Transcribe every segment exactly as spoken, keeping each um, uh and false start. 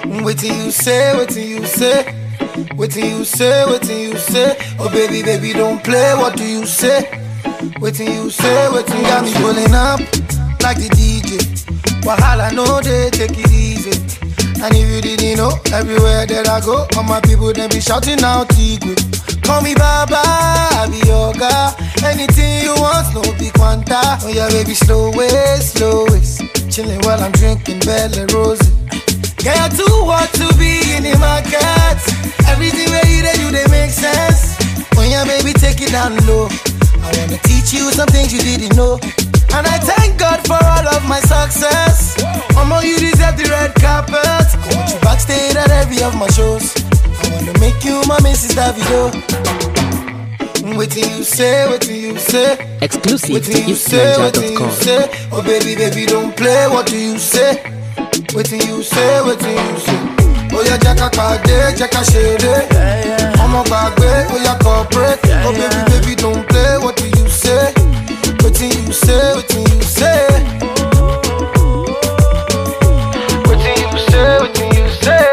Wait till you say, wait till you say. Wait till you say, wait till you say. Oh baby, baby, don't play, what do you say? Wait till you say, wait till you got me pulling up like the D J. Wahala, no, they take it easy. And if you didn't know, everywhere that I go, all my people, they be shouting out Tigwe. Call me Baba, I be your guy. Anything you want, no be quanta. Oh yeah, baby, slow waist, slow waist. Chilling while I'm drinking Bella Rose. Girl, you're too hot to be in the market. Everything where you do, they make sense. Oh yeah, baby, take it down low. I wanna teach you some things you didn't know. And I thank God for all of my success. Mama, you deserve the red carpet. I want you backstage at every of my shows. I wanna make you my Missus Davido. Wait till you say, wait till you say. Exclusive to east niger dot com. Oh baby, baby, don't play, what do you say? Wait till you say, wait till you say. Oh yeah, Jacka Kade, Jacka Shede. I'm a bagwe, oh yeah, corporate. Oh baby, baby, don't play, what do you say? Wait till you say, wait till you say. Wait till you say, wait till you say.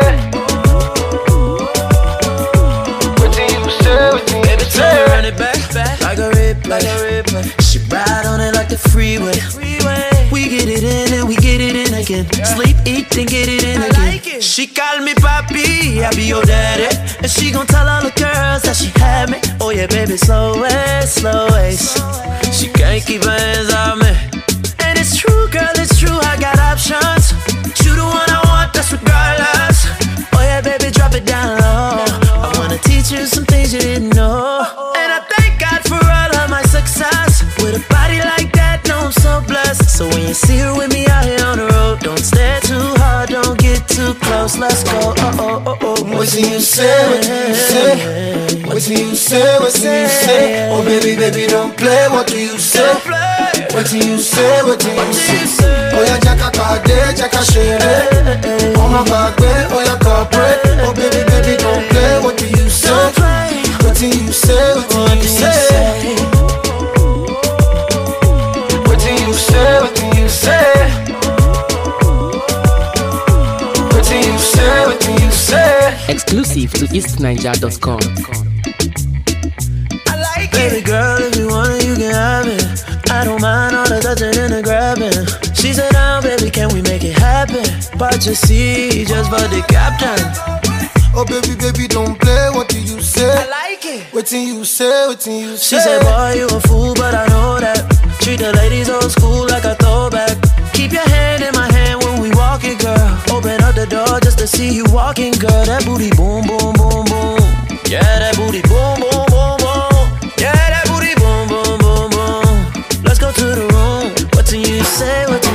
Wait till you say, wait till you say. Baby, tell me run it back, back like a replay, like a replay. She ride on it like the freeway. freeway. We get it in and we get it in again. Yeah. Sleep, eat, and get it in I again. Like it. She call me papi, I be your daddy. And she gon' tell all the girls that she had me. Oh yeah, baby, slow waist, slow waist. She can't keep her hands on me. And it's true, girl, it's true, I got options. You the one I want, that's regardless. Oh yeah, baby, drop it down low. I wanna teach you some things you didn't know. And I thank God for all of my success. With a body like that, no, I'm so blessed. So when you see her with me out here on the road, don't stare too hard, don't get too close, let's go. Oh, oh, oh, oh. What do you say, what do you say? What do you say, what do you say? Oh baby, baby, don't play, what do you say? What do you say, what do you say? Oh yeah, Jacka Kade, Jacka Shede. Oh my bagwe, oh yeah, corporate. Oh baby, baby, don't play, what do you say? What do you say, what do you say? What do you say, what do you say? What do you say, what do you say? Exclusive to east niger dot com. I like it. Baby girl, if you want it, you can have it. I don't mind all the touching and the grabbing. She said, now, baby, can we make it happen? But you see, just for the captain. Oh baby, baby, don't play, what do you say? I like it. What do you say, what do you say? She said, boy, you a fool, but I know that. Treat the ladies old school like a throwback. Keep your hand in my hand when we walking, girl. Open up the door just to see you walking, girl. That booty boom, boom, boom, boom. Yeah, that booty boom, boom, boom, boom. Yeah, that booty boom, boom, boom, boom. Let's go to the room. What do you say, what do